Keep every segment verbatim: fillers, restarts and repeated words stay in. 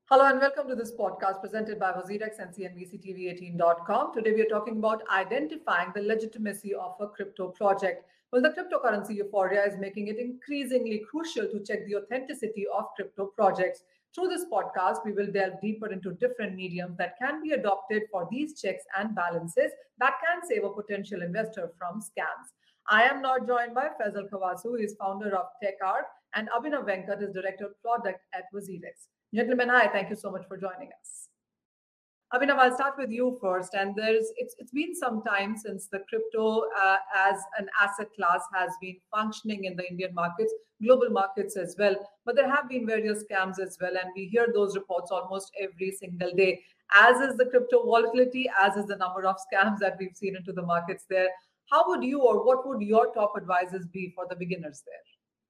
Hello and welcome to this podcast presented by Wazirex and C N B C T V eighteen dot com. Today we are talking about identifying the legitimacy of a crypto project. Well, the cryptocurrency euphoria is making it increasingly crucial to check the authenticity of crypto projects. Through this podcast, we will delve deeper into different mediums that can be adopted for these checks and balances that can save a potential investor from scams. I am now joined by Faisal Khawasu, who is founder of TechArc, and Abhinav Venkat is director of product at Wazirex. Gentlemen, hi, thank you so much for joining us. Abhinav, I'll start with you first. And there's it's it's been some time since the crypto uh, as an asset class has been functioning in the Indian markets, global markets as well. But there have been various scams as well, and we hear those reports almost every single day. As is the crypto volatility, as is the number of scams that we've seen into the markets there. How would you, or what would your top advices be for the beginners there?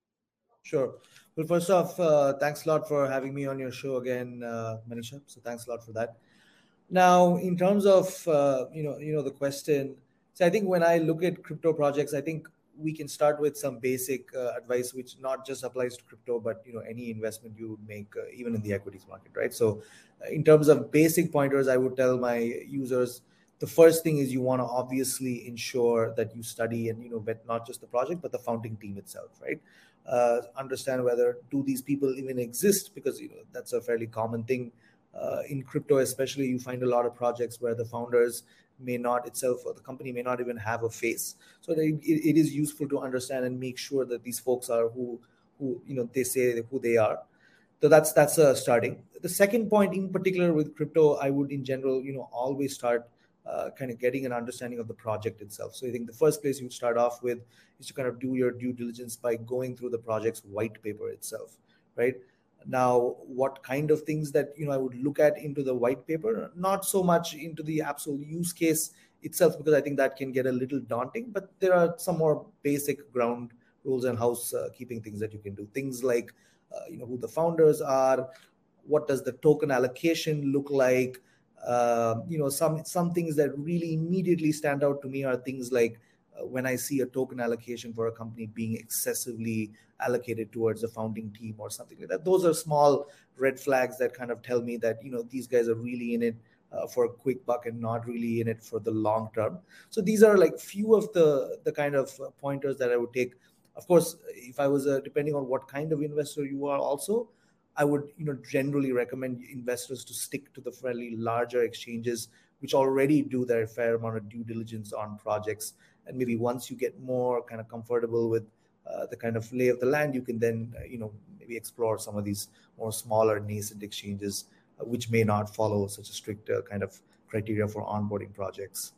Sure. Well, first off, uh, thanks a lot for having me on your show again, uh, Manisha. So thanks a lot for that. Now, in terms of uh, you know, you know the question. So I think when I look at crypto projects, I think we can start with some basic uh, advice, which not just applies to crypto, but you know any investment you would make, uh, even in the equities market, right? So, uh, in terms of basic pointers, I would tell my users the first thing is you want to obviously ensure that you study and you know vet not just the project but the founding team itself, right? Uh, understand whether do these people even exist, because you know that's a fairly common thing uh, in crypto. Especially you find a lot of projects where the founders may not itself, or the company may not even have a face. So it, it is useful to understand and make sure that these folks are who who you know they say who they are. So that's that's uh, starting. The second point in particular with crypto, I would in general you know always start uh, kind of getting an understanding of the project itself. So I think the first place you start off with is to kind of do your due diligence by going through the project's white paper itself, right? Now, what kind of things that you know I would look at into the white paper, not so much into the absolute use case itself, because I think that can get a little daunting, but there are some more basic ground rules and housekeeping things that you can do. Things like uh, you know who the founders are, what does the token allocation look like. Uh, you know some some things that really immediately stand out to me are things like uh, when I see a token allocation for a company being excessively allocated towards the founding team or something like that. Those are small red flags that kind of tell me that you know these guys are really in it uh, for a quick buck and not really in it for the long term. So these are like few of the the kind of uh, pointers that I would take. Of course, if I was uh, depending on what kind of investor you are also, I would, you know, generally recommend investors to stick to the fairly larger exchanges, which already do their fair amount of due diligence on projects. And maybe once you get more kind of comfortable with uh, the kind of lay of the land, you can then, uh, you know, maybe explore some of these more smaller nascent exchanges, uh, which may not follow such a strict uh, kind of criteria for onboarding projects.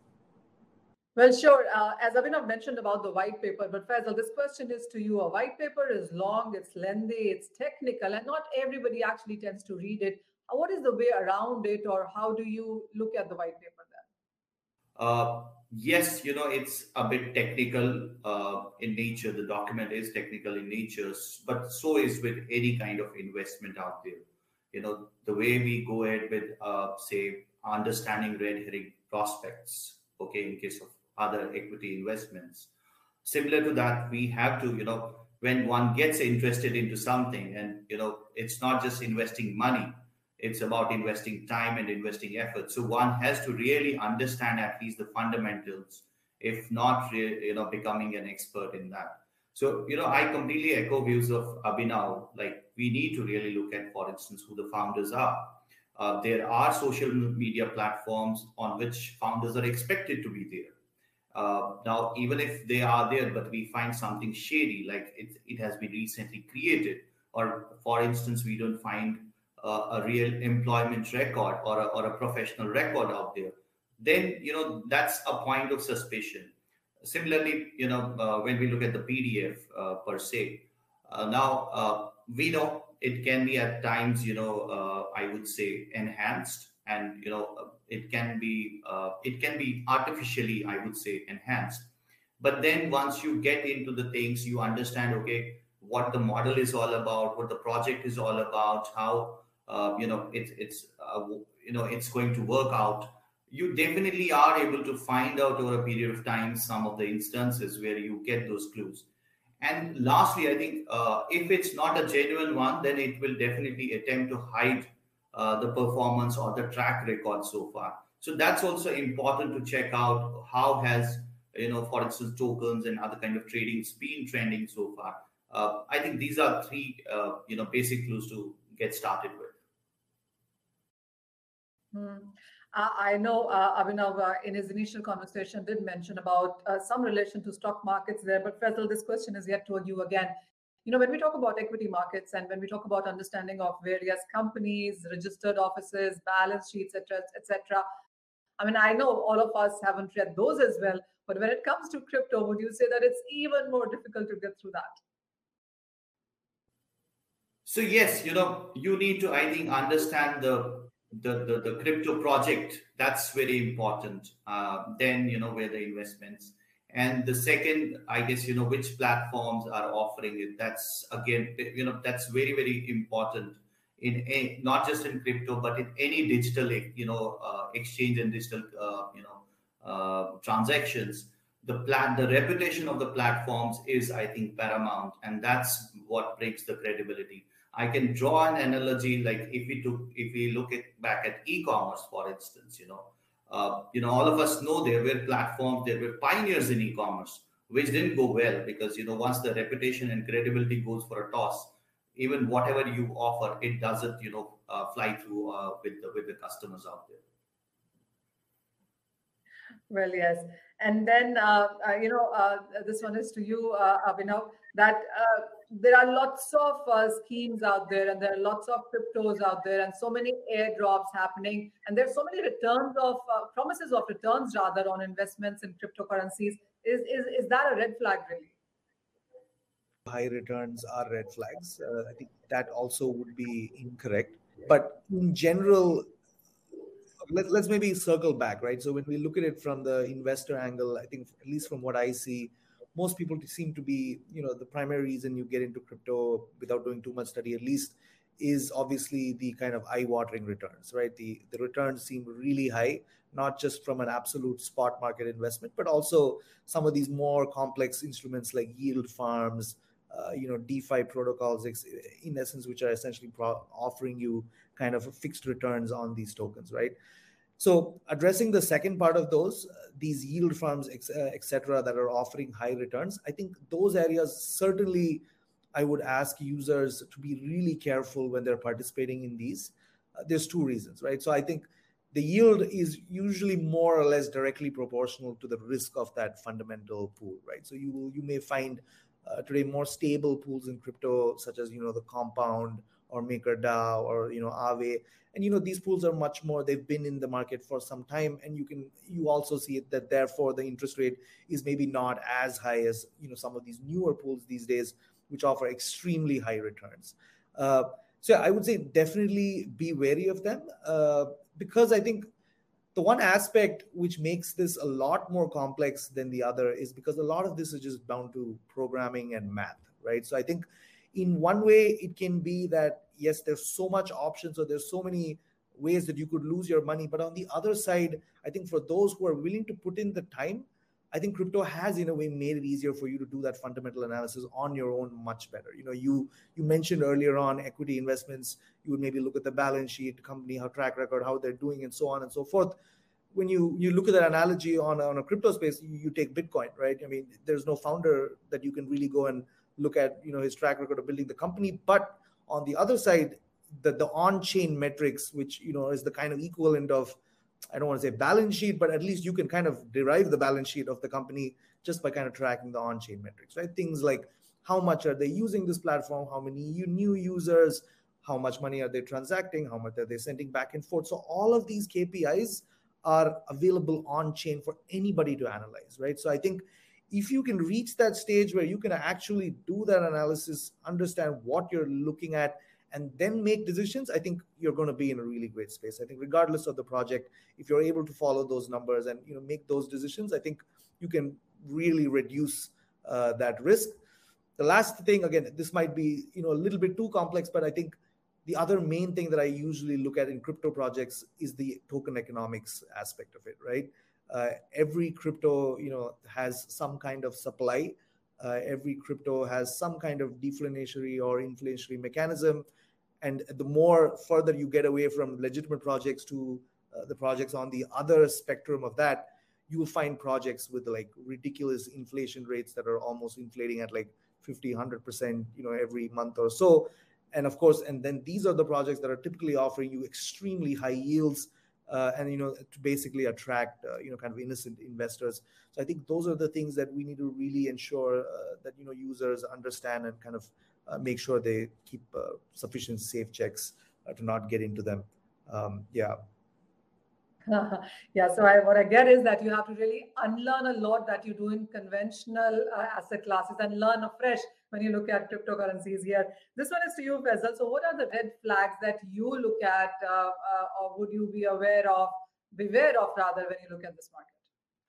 Well, sure. Uh, as Abhinav mentioned about the white paper, but Faisal, this question is to you. A white paper is long, it's lengthy, it's technical, and not everybody actually tends to read it. Uh, What is the way around it, or how do you look at the white paper then? Uh, yes, you know, it's a bit technical uh, in nature. The document is technical in nature, s- but so is with any kind of investment out there. You know, the way we go ahead with, uh, say, understanding red herring prospects, okay, in case of other equity investments. Similar to that, we have to, you know, when one gets interested into something, and, you know, it's not just investing money, it's about investing time and investing effort. So one has to really understand at least the fundamentals, if not re- you know becoming an expert in that. So you know I completely echo views of Abhinav. Like, we need to really look at, for instance, who the founders are. Uh, there are social media platforms on which founders are expected to be there. Uh, now, even if they are there, but we find something shady, like it, it has been recently created, or for instance, we don't find uh, a real employment record, or a, or a professional record out there, then, you know, that's a point of suspicion. Similarly, you know, uh, when we look at the P D F uh, per se, uh, now uh, we know it can be at times, you know, uh, I would say enhanced, and you know, uh, it can be uh, it can be artificially, I would say, enhanced. But then once you get into the things, you understand, okay, what the model is all about, what the project is all about, how uh, you know it, it's uh, you know it's going to work out. You definitely are able to find out over a period of time some of the instances where you get those clues. And lastly, I think uh, if it's not a genuine one, then it will definitely attempt to hide uh, the performance or the track record so far. So that's also important to check out how has, you know, for instance, tokens and other kind of trading been trending so far. Uh, I think these are three, uh, you know, basic clues to get started with. Hmm. Uh, I know uh, Abhinav uh, in his initial conversation did mention about uh, some relation to stock markets there, but Faisal, this question is yet toward you again. You know, when we talk about equity markets and when we talk about understanding of various companies, registered offices, balance sheets, et cetera, et cetera. I mean, I know all of us haven't read those as well, but when it comes to crypto, would you say that it's even more difficult to get through that? So yes, you know, you need to, I think, understand the the the, the crypto project. That's very important. Uh, then you know where the investments, and the second, I guess, you know, which platforms are offering it. That's again, you know, that's very very important in a, not just in crypto, but in any digital, you know, uh, exchange and digital, uh, you know, uh, transactions. The plan, the reputation of the platforms is, I think, paramount, and that's what brings the credibility. I can draw an analogy, like if we took, if we look at back at e-commerce, for instance, you know, uh, you know, all of us know there were platforms, there were pioneers in e-commerce, which didn't go well because, you know, once the reputation and credibility goes for a toss, even whatever you offer, it doesn't, you know, uh, fly through uh, with the with the customers out there. Well, yes. And then, uh, uh, you know, uh, this one is to you, uh, Abhinav, that uh, there are lots of uh, schemes out there and there are lots of cryptos out there and so many airdrops happening. And there's so many returns of uh, promises of returns rather on investments in cryptocurrencies. Is, is, is that a red flag, really? High returns are red flags. Uh, I think that also would be incorrect. But in general, let, let's maybe circle back, right? So when we look at it from the investor angle, I think at least from what I see, most people seem to be, you know, the primary reason you get into crypto without doing too much study, at least, is obviously the kind of eye-watering returns, right? The the returns seem really high, not just from an absolute spot market investment, but also some of these more complex instruments like yield farms, uh, you know, DeFi protocols, in essence, which are essentially pro- offering you kind of fixed returns on these tokens, right? So addressing the second part of those, uh, these yield farms, et cetera, that are offering high returns, I think those areas certainly I would ask users to be really careful when they're participating in these. Uh, there's two reasons, right? So I think the yield is usually more or less directly proportional to the risk of that fundamental pool, right? So you you may find uh, today more stable pools in crypto, such as, you know, the Compound or MakerDAO or, you know, Aave. And, you know, these pools are much more, they've been in the market for some time. And you can, you also see it that therefore the interest rate is maybe not as high as, you know, some of these newer pools these days, which offer extremely high returns. Uh, so I would say definitely be wary of them uh, because I think the one aspect which makes this a lot more complex than the other is because a lot of this is just bound to programming and math, right? So I think in one way it can be that, yes, there's so much options, or there's so many ways that you could lose your money. But on the other side, I think for those who are willing to put in the time, I think crypto has in a way made it easier for you to do that fundamental analysis on your own much better. You know, you you mentioned earlier on equity investments, you would maybe look at the balance sheet, company, how track record, how they're doing, and so on and so forth. When you you look at that analogy on, on a crypto space, you, you take Bitcoin, right? I mean, there's no founder that you can really go and look at, you know, his track record of building the company. But on the other side, the, the on-chain metrics, which, you know, is the kind of equivalent of, I don't want to say balance sheet, but at least you can kind of derive the balance sheet of the company just by kind of tracking the on-chain metrics, right? Things like how much are they using this platform, how many new users, how much money are they transacting, how much are they sending back and forth. So all of these K P Is are available on-chain for anybody to analyze, right? So I think if you can reach that stage where you can actually do that analysis, understand what you're looking at, and then make decisions, I think you're going to be in a really great space. I think regardless of the project, if you're able to follow those numbers and, you know, make those decisions, I think you can really reduce uh, that risk. The last thing, again, this might be, you know, a little bit too complex, but I think the other main thing that I usually look at in crypto projects is the token economics aspect of it, right? Uh, every crypto, you know, has some kind of supply. Uh, every crypto has some kind of deflationary or inflationary mechanism. And the more further you get away from legitimate projects to uh, the projects on the other spectrum of that, you will find projects with like ridiculous inflation rates that are almost inflating at like fifty, one hundred percent, you know, every month or so. And of course, and then these are the projects that are typically offering you extremely high yields uh, and, you know, to basically attract, uh, you know, kind of innocent investors. So I think those are the things that we need to really ensure uh, that, you know, users understand and kind of uh, make sure they keep uh, sufficient safe checks uh, to not get into them. Um, yeah. Yeah, so I, what I get is that you have to really unlearn a lot that you do in conventional uh, asset classes and learn afresh when you look at cryptocurrencies here. This one is to you, Faisal. So what are the red flags that you look at uh, uh, or would you be aware of, beware of rather, when you look at this market?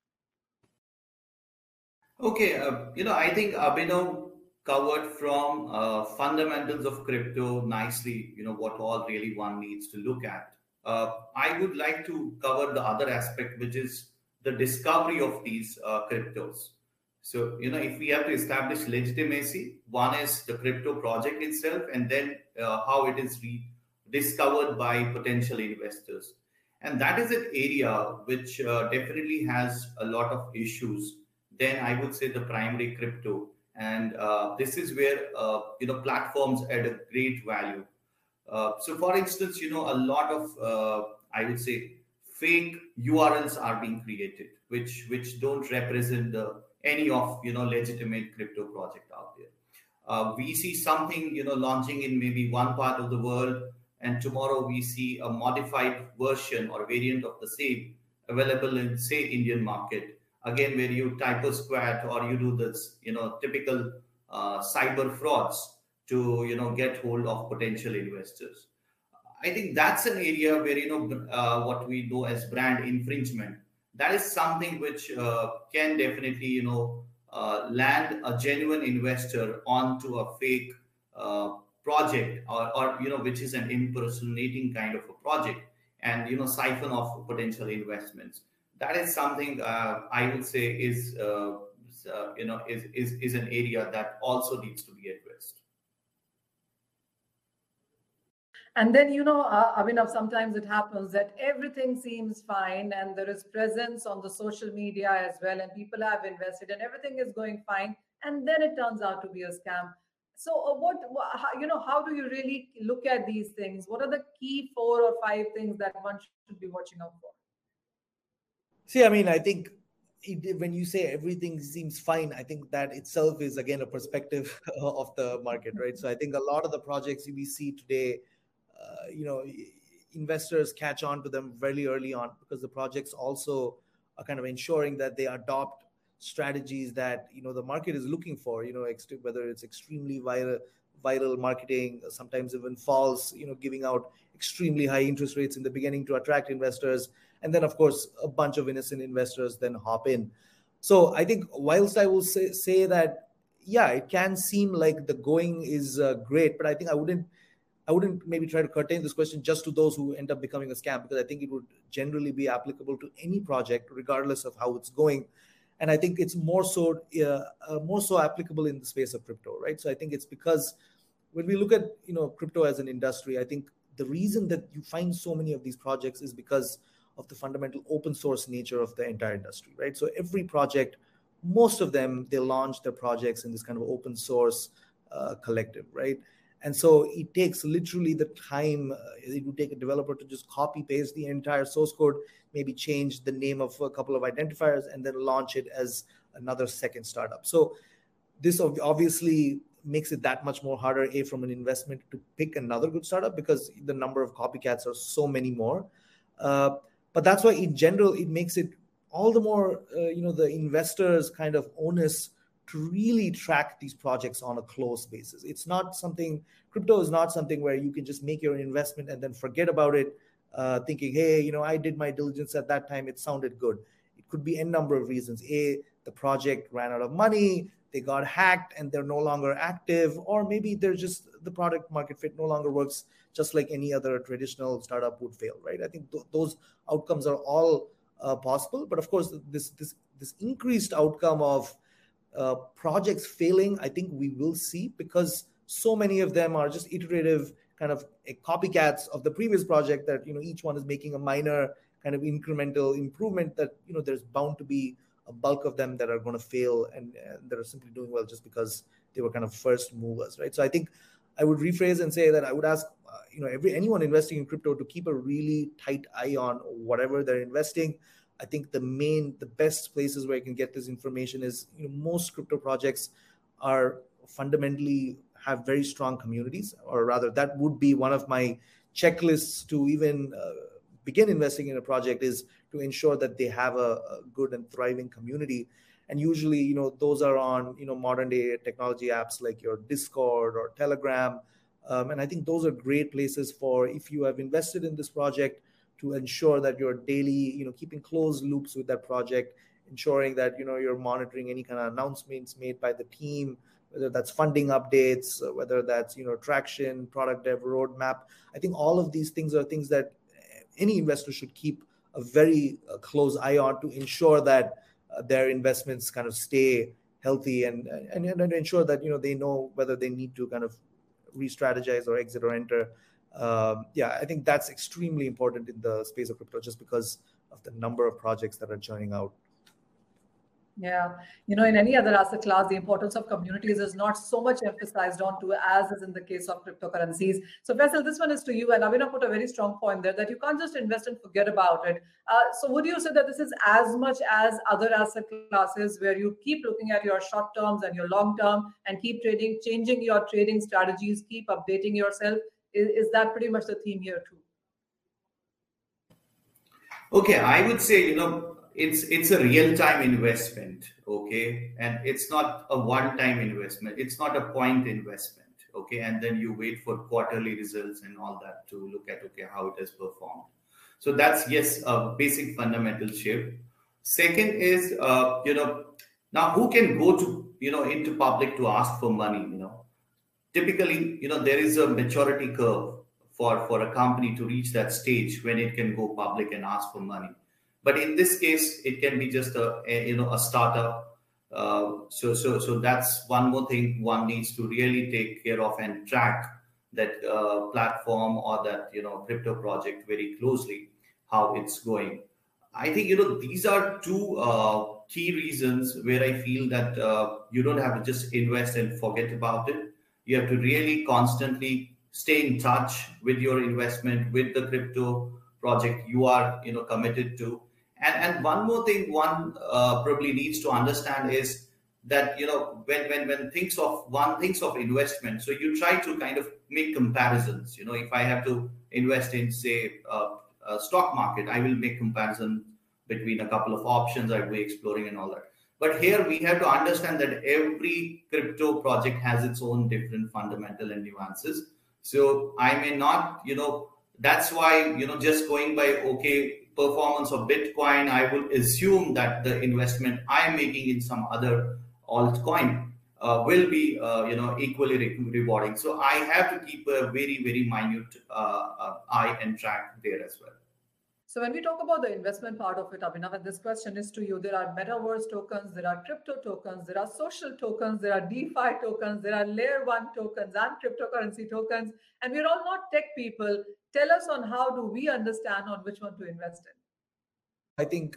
Okay, uh, you know, I think Abhinav covered from uh, fundamentals of crypto nicely, you know, what all really one needs to look at. Uh, I would like to cover the other aspect, which is the discovery of these uh, cryptos. So, you know, if we have to establish legitimacy, one is the crypto project itself, and then uh, how it is rediscovered by potential investors. And that is an area which uh, definitely has a lot of issues. Then I would say the primary crypto. And uh, this is where, uh, you know, platforms add a great value. Uh, so, for instance, you know, a lot of, uh, I would say, fake U R Ls are being created, which which don't represent the, any of, you know, legitimate crypto project out there. Uh, we see something, you know, launching in maybe one part of the world, and tomorrow we see a modified version or variant of the same available in, say, Indian market. Again, where you type a squat or you do this, you know, typical uh, cyber frauds to, you know, get hold of potential investors. I think that's an area where, you know, uh, what we know as brand infringement, that is something which uh, can definitely, you know, uh, land a genuine investor onto a fake uh, project or, or, you know, which is an impersonating kind of a project, and, you know, siphon off potential investments. That is something uh, I would say is, uh, uh, you know, is, is, is an area that also needs to be addressed. And then, you know, uh, Abhinav, sometimes it happens that everything seems fine and there is presence on the social media as well, and people have invested and everything is going fine. And then it turns out to be a scam. So uh, what, how, you know, how do you really look at these things? What are the key four or five things that one should be watching out for? See, I mean, I think it, when you say everything seems fine, I think that itself is, again, a perspective of the market, right? So I think a lot of the projects we see today, uh, you know, investors catch on to them very early on because the projects also are kind of ensuring that they adopt strategies that, you know, the market is looking for, you know, whether it's extremely viral, viral marketing, sometimes even false, you know, giving out extremely high interest rates in the beginning to attract investors. And then, of course, a bunch of innocent investors then hop in. So I think whilst I will say, say that, yeah, it can seem like the going is uh, great, but I think I wouldn't I wouldn't maybe try to curtain this question just to those who end up becoming a scam, because I think it would generally be applicable to any project, regardless of how it's going. And I think it's more so uh, uh, more so applicable in the space of crypto, right? So I think it's because when we look at, you know, crypto as an industry, I think the reason that you find so many of these projects is because of the fundamental open source nature of the entire industry, right? So every project, most of them, they launch their projects in this kind of open source uh, collective, right? And so it takes literally the time, uh, it would take a developer to just copy paste the entire source code, maybe change the name of a couple of identifiers, and then launch it as another second startup. So this obviously makes it that much more harder, A, from an investment to pick another good startup, because the number of copycats are so many more. Uh, but that's why in general, it makes it all the more, uh, you know, the investors' kind of onus to really track these projects on a close basis. It's not something, crypto is not something where you can just make your investment and then forget about it, uh, thinking, hey, you know, I did my diligence at that time, it sounded good. It could be a number of reasons. A, the project ran out of money, they got hacked and they're no longer active, or maybe they're just, the product market fit no longer works, just like any other traditional startup would fail, right? I think th- those outcomes are all uh, possible. But of course, this, this, this increased outcome of Uh, projects failing, I think we will see, because so many of them are just iterative kind of a copycats of the previous project that, you know, each one is making a minor kind of incremental improvement, that, you know, there's bound to be a bulk of them that are going to fail and, and that are simply doing well just because they were kind of first movers, right? So I think I would rephrase and say that I would ask, uh, you know, every anyone investing in crypto to keep a really tight eye on whatever they're investing. I think the main, the best places where you can get this information is, you know, most crypto projects are fundamentally have very strong communities, or rather that would be one of my checklists to even uh, begin investing in a project, is to ensure that they have a, a good and thriving community. And usually, you know, those are on, you know, modern day technology apps like your Discord or Telegram. Um, and I think those are great places for, if you have invested in this project, to ensure that you're daily, you know, keeping close loops with that project, ensuring that, you know, you're monitoring any kind of announcements made by the team, whether that's funding updates, whether that's, you know, traction, product dev, roadmap. I think all of these things are things that any investor should keep a very uh, close eye on to ensure that uh, their investments kind of stay healthy and, and and ensure that, you know, they know whether they need to kind of re-strategize or exit or enter. Um, yeah, I think that's extremely important in the space of crypto, just because of the number of projects that are churning out. Yeah, you know, in any other asset class, the importance of communities is not so much emphasized on to as is in the case of cryptocurrencies. So Faisal, this one is to you, and Abhinav put a very strong point there that you can't just invest and forget about it. Uh, so would you say that this is as much as other asset classes where you keep looking at your short terms and your long term and keep trading, changing your trading strategies, keep updating yourself? Is, is that pretty much the theme here too? Okay, I would say, you know, it's it's a real-time investment, okay, and it's not a one-time investment. It's not a point investment, okay, and then you wait for quarterly results and all that to look at, okay, how it has performed. So that's, yes, a basic fundamental shift. Second is, uh, you know, now who can go to, you know, into public to ask for money, you know? Typically, you know, there is a maturity curve for, for a company to reach that stage when it can go public and ask for money. But in this case, it can be just a, a you know a startup. Uh, so so so that's one more thing one needs to really take care of and track that uh, platform or that you know crypto project very closely, how it's going. I think you know these are two uh, key reasons where I feel that uh, you don't have to just invest and forget about it. You have to really constantly stay in touch with your investment, with the crypto project you are you know committed to. And, and one more thing one uh, probably needs to understand is that, you know, when, when, when thinks of one thinks of investment, so you try to kind of make comparisons. You know, if I have to invest in, say, uh, a stock market, I will make comparison between a couple of options I'll be exploring and all that. But here we have to understand that every crypto project has its own different fundamental and nuances. So I may not, you know, that's why, you know, just going by, okay, performance of Bitcoin, I will assume that the investment I'm making in some other altcoin uh, will be, uh, you know, equally re- rewarding. So I have to keep a very, very minute uh, uh, eye and track there as well. So when we talk about the investment part of it, Abhinav, and this question is to you, there are metaverse tokens, there are crypto tokens, there are social tokens, there are DeFi tokens, there are layer one tokens and cryptocurrency tokens, and we're all not tech people. Tell us on how do we understand on which one to invest in? I think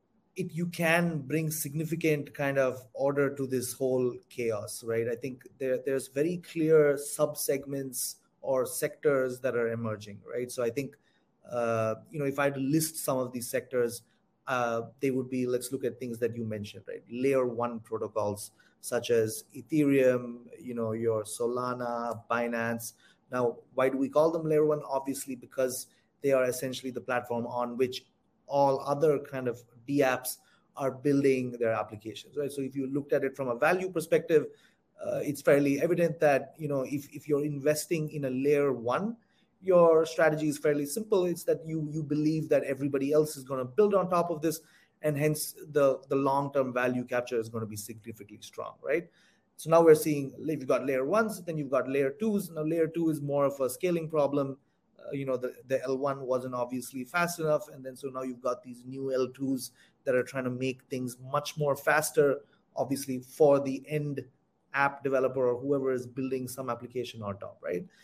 it you can bring significant kind of order to this whole chaos, right? I think there there's very clear sub-segments or sectors that are emerging, right? So I think, uh, you know, if I had to list some of these sectors, uh, they would be, let's look at things that you mentioned, right? Layer one protocols such as Ethereum, you know, your Solana, Binance. Now, why do we call them layer one? Obviously, because they are essentially the platform on which all other kind of D apps are building their applications, right? So if you looked at it from a value perspective, uh, it's fairly evident that, you know, if, if you're investing in a layer one, your strategy is fairly simple. It's that you you believe that everybody else is going to build on top of this, and hence the, the long-term value capture is going to be significantly strong, right? So now we're seeing, you've got layer ones, then you've got layer twos. Now layer two is more of a scaling problem. Uh, you know, the, the L one wasn't obviously fast enough. And then so now you've got these new L twos that are trying to make things much more faster, obviously for the end app developer or whoever is building some application on top, right?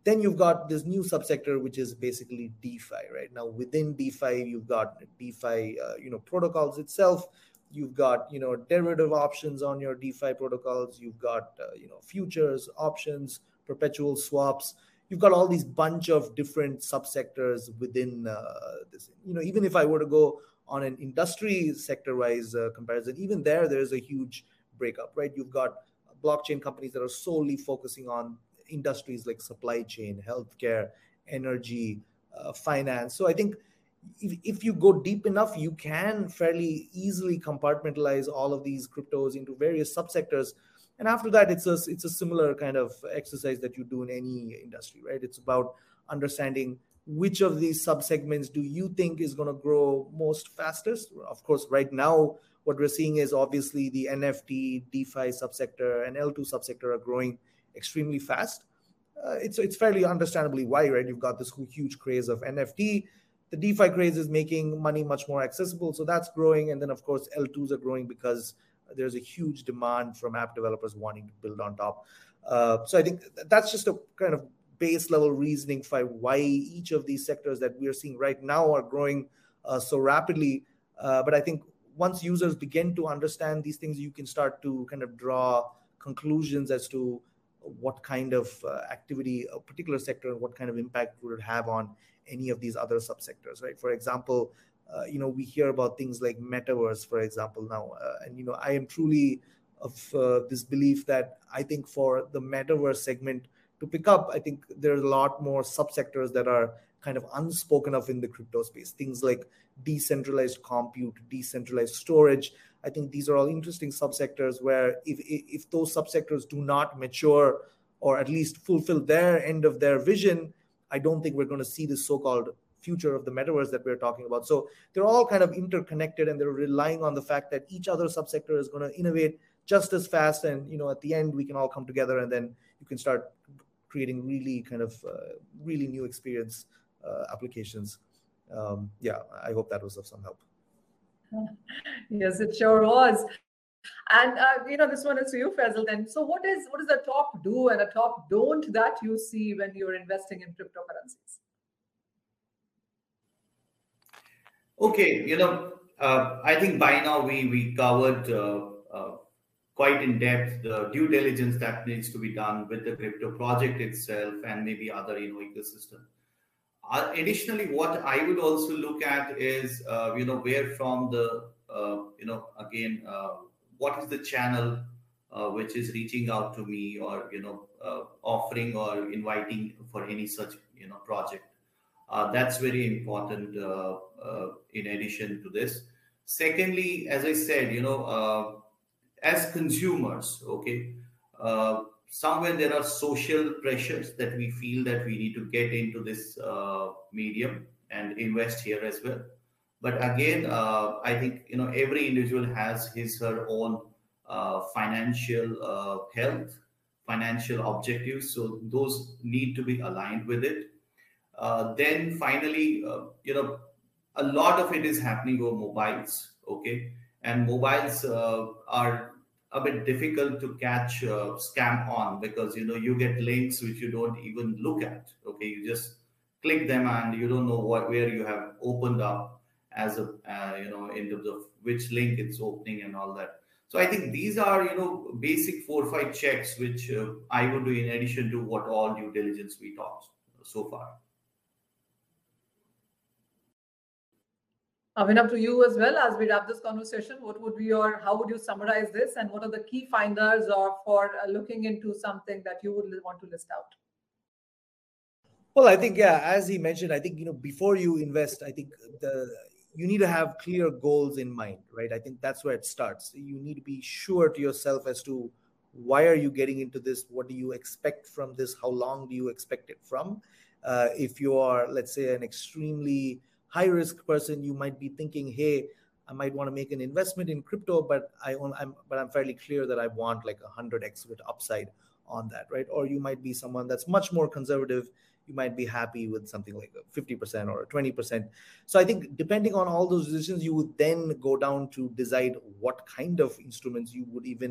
Then you've got this new subsector, which is basically DeFi, right? Now within DeFi, you've got DeFi, uh, you know, protocols itself. You've got, you know, derivative options on your DeFi protocols. You've got, uh, you know, futures, options, perpetual swaps. You've got all these bunch of different subsectors within uh, this. You know, even if I were to go on an industry sector-wise uh, comparison, even there, there's a huge breakup, right? You've got blockchain companies that are solely focusing on industries like supply chain, healthcare, energy, uh, finance. So I think if, if you go deep enough, you can fairly easily compartmentalize all of these cryptos into various subsectors. And after that, it's a, it's a similar kind of exercise that you do in any industry, right? It's about understanding which of these subsegments do you think is going to grow most fastest. Of course, right now, what we're seeing is obviously the N F T, DeFi subsector, and L two subsector are growing extremely fast. Uh, it's it's fairly understandably why, right? You've got this huge craze of N F T. The DeFi craze is making money much more accessible, so that's growing. And then, of course, L twos are growing because there's a huge demand from app developers wanting to build on top. Uh, so I think that's just a kind of base level reasoning for why each of these sectors that we are seeing right now are growing uh, so rapidly. Uh, but I think once users begin to understand these things, you can start to kind of draw conclusions as to what kind of uh, activity a particular sector and what kind of impact would it have on any of these other subsectors, right? For example, uh, you know, we hear about things like metaverse, for example, now. Uh, and, you know, I am truly of uh, this belief that I think for the metaverse segment to pick up, I think there's a lot more subsectors that are kind of unspoken of in the crypto space. Things like decentralized compute, decentralized storage. I think these are all interesting subsectors where if, if those subsectors do not mature or at least fulfill their end of their vision, I don't think we're going to see this so-called future of the metaverse that we're talking about. So they're all kind of interconnected, and they're relying on the fact that each other subsector is going to innovate just as fast. And, you know, at the end, we can all come together, and then you can start creating really kind of uh, really new experience uh, applications. Um, yeah, I hope that was of some help. Yes, it sure was. And uh, you know, this one is to you, Faisal. Then, so what is what is the top do and a top don't that you see when you're investing in cryptocurrencies? Okay, you know, uh, I think by now we we covered uh, uh, quite in depth the due diligence that needs to be done with the crypto project itself and maybe other, you know, ecosystem. Uh, additionally, what I would also look at is, uh, you know, where from the, uh, you know, again, uh, what is the channel uh, which is reaching out to me or, you know, uh, offering or inviting for any such, you know, project. Uh, that's very important uh, uh, in addition to this. Secondly, as I said, you know, uh, as consumers, okay, uh, somewhere there are social pressures that we feel that we need to get into this uh, medium and invest here as well. But again, uh, I think, you know, every individual has his her own uh, financial uh, health, financial objectives. So those need to be aligned with it. Uh, then finally, uh, you know, a lot of it is happening over mobiles, okay? And mobiles uh, are a bit difficult to catch uh, scam on because, you know, you get links which you don't even look at, okay? You just click them and you don't know what where you have opened up as a, uh, you know, in terms of which link it's opening and all that. So I think these are, you know, basic four or five checks which uh, I would do in addition to what all due diligence we talked so far. Abhinav, to you as well, as we wrap this conversation, what would be your, how would you summarize this, and what are the key finders or for uh, looking into something that you would want to list out? Well, I think, yeah, as he mentioned, I think, you know, before you invest, I think the you need to have clear goals in mind, right? I think that's where it starts. You need to be sure to yourself as to why are you getting into this? What do you expect from this? How long do you expect it from? Uh, if you are, let's say, an extremely high risk person, you might be thinking, hey, I might want to make an investment in crypto, but I own, I'm but I'm fairly clear that I want like a hundred x with upside on that, right? Or you might be someone that's much more conservative. You might be happy with something like a fifty percent or a twenty percent. So I think depending on all those decisions, you would then go down to decide what kind of instruments you would even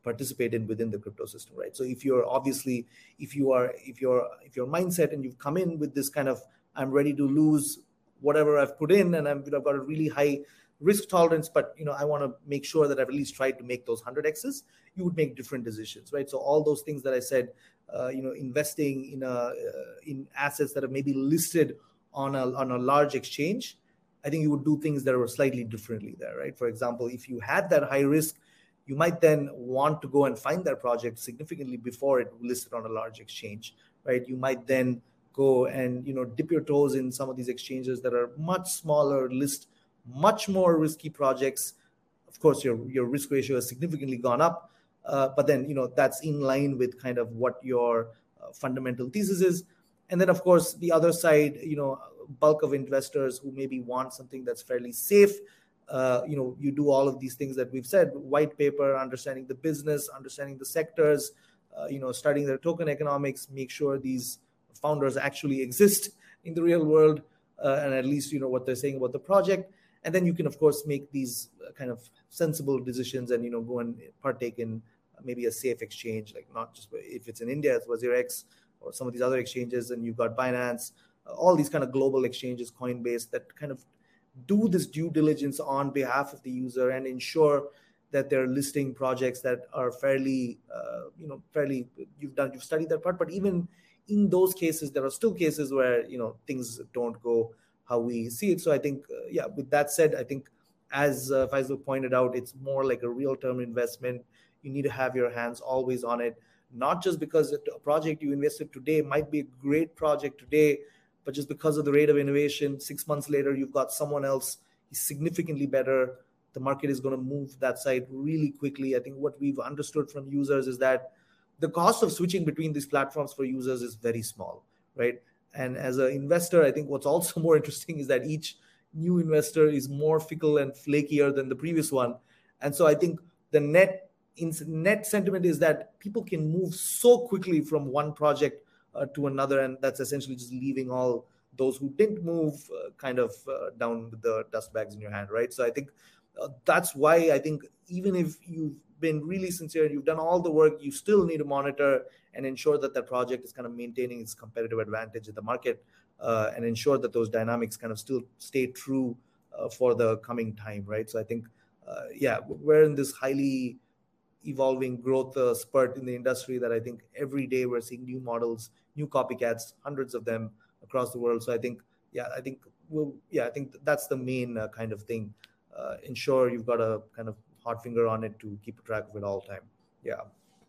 participate in within the crypto system, right? So if you're obviously, if you are, if you're, if your mindset and you've come in with this kind of, I'm ready to lose whatever I've put in, and I'm, I've got a really high risk tolerance, but you know, I want to make sure that I've at least tried to make those one hundred X's, you would make different decisions, right? So all those things that I said, uh, you know, investing in a uh, in assets that are maybe listed on a on a large exchange, I think you would do things that were slightly differently there, right? For example, if you had that high risk, you might then want to go and find that project significantly before it listed on a large exchange, right? You might then go and, you know, dip your toes in some of these exchanges that are much smaller, list much more risky projects. Of course, your, your risk ratio has significantly gone up, uh, but then, you know, that's in line with kind of what your uh, fundamental thesis is. And then, of course, the other side, you know, bulk of investors who maybe want something that's fairly safe. Uh, you know, you do all of these things that we've said, white paper, understanding the business, understanding the sectors, uh, you know, studying their token economics, make sure these founders actually exist in the real world, uh, and at least, you know, what they're saying about the project. And then you can, of course, make these kind of sensible decisions and, you know, go and partake in maybe a safe exchange, like not just if it's in India, it's WazirX or some of these other exchanges, and you've got Binance, uh, all these kind of global exchanges, Coinbase, that kind of do this due diligence on behalf of the user and ensure that they're listing projects that are fairly, uh, you know, fairly, you've done, you've studied that part. But even in those cases, there are still cases where, you know, things don't go how we see it. So I think, uh, yeah, with that said, I think as uh, Faisal pointed out, it's more like a real term investment. You need to have your hands always on it, not just because a project you invested today might be a great project today, but just because of the rate of innovation, six months later, you've got someone else is significantly better. The market is going to move that side really quickly. I think what we've understood from users is that the cost of switching between these platforms for users is very small, right? And as an investor, I think what's also more interesting is that each new investor is more fickle and flakier than the previous one. And so I think the net in, net sentiment is that people can move so quickly from one project uh, to another, and that's essentially just leaving all those who didn't move uh, kind of uh, down with the dust bags in your hand, right? So I think uh, that's why I think even if you've been really sincere and you've done all the work, you still need to monitor and ensure that that project is kind of maintaining its competitive advantage in the market, uh, and ensure that those dynamics kind of still stay true uh, for the coming time, right? So I think, uh, yeah, we're in this highly evolving growth uh, spurt in the industry that I think every day we're seeing new models, new copycats, hundreds of them across the world. So I think, yeah, I think, we'll, yeah, I think that's the main uh, kind of thing. Uh, ensure you've got a kind of hot finger on it to keep track of it all the time. Yeah.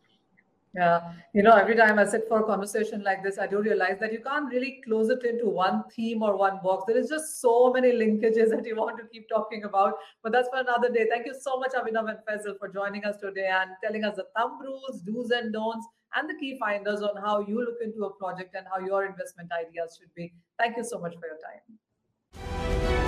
Yeah, you know, every time I sit for a conversation like this, I do realize that you can't really close it into one theme or one box. There is just so many linkages that you want to keep talking about, but that's for another day. Thank you so much, Abhinav and Faisal, for joining us today and telling us the thumb rules, do's and don'ts, and the key finders on how you look into a project and how your investment ideas should be. Thank you so much for your time.